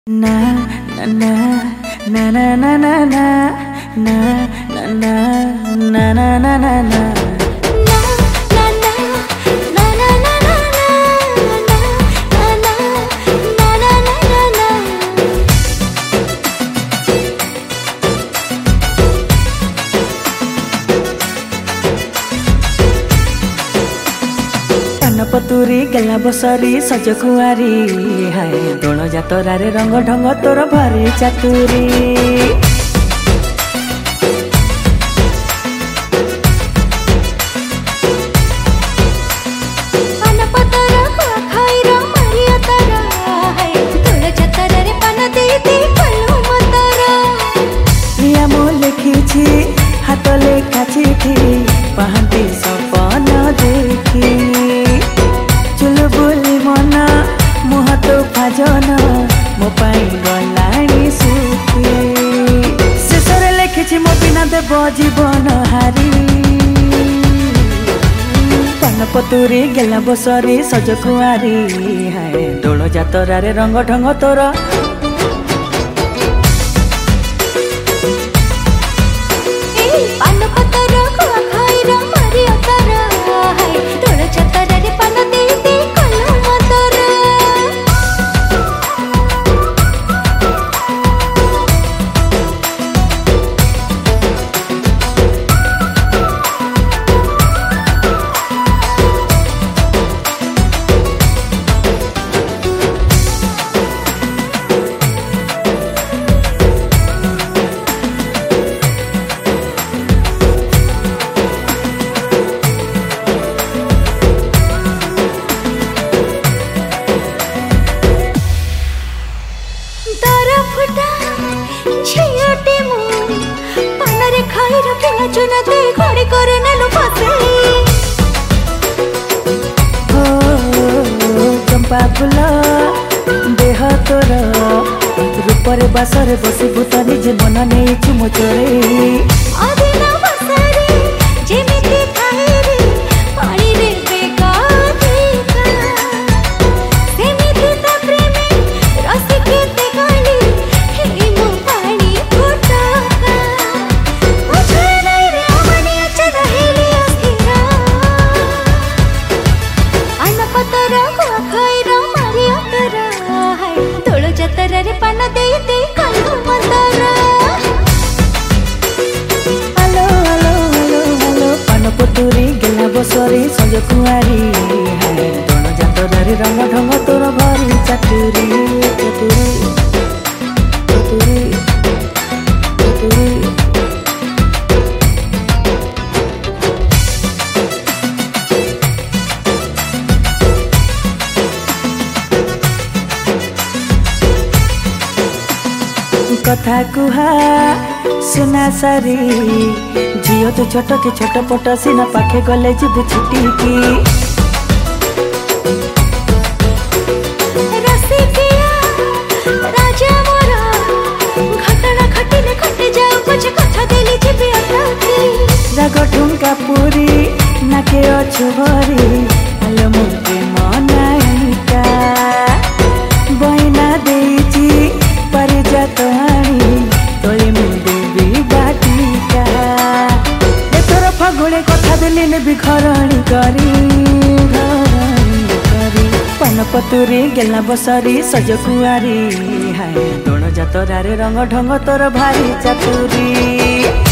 Na na na na na na na na na na na na na na na. पतुरी गला बसरी सज कुआरी हाय दोण जातरारे रंग ढंग तोर भारी चातुरी लिखी हाथ लेखा चिठी पहांती सपन देखी चुलबुली मन मुह तो भाजन मो पाई गलाणी सुखी शेषर लिखी मो बिना देव जीवन हारी पनपतुरी गेला बसरी सज कुआरी हाय दोल जातरारे रंग ढंग तोर चंपा फूल देह तोर रूपरे बासरे बसी भूत निजे मन नहीं चुमो चोरे पतुरी गेला बसरी सज कुआरी हाय दोण जातरारे रंग ढंग तोर भारी चातुरी चातुरी चातुरी चातुरी कथा कुहा सुना सारी झील तो छोट के छोट पट सीना पाखे गले जीव छुटी की राग ठुमका पूरी नाके अच्छु भरी आलो मुझे मनाइका बहिना देची परिजात आनी तोले मुंडे भी बाटिका एथर फगुणे कथा देली नेबी घरणी करी पनपतुरी गेला बसरी सज कुआरी हाय दोण जातरारे रंग ढंग तोर भारी चातुरी।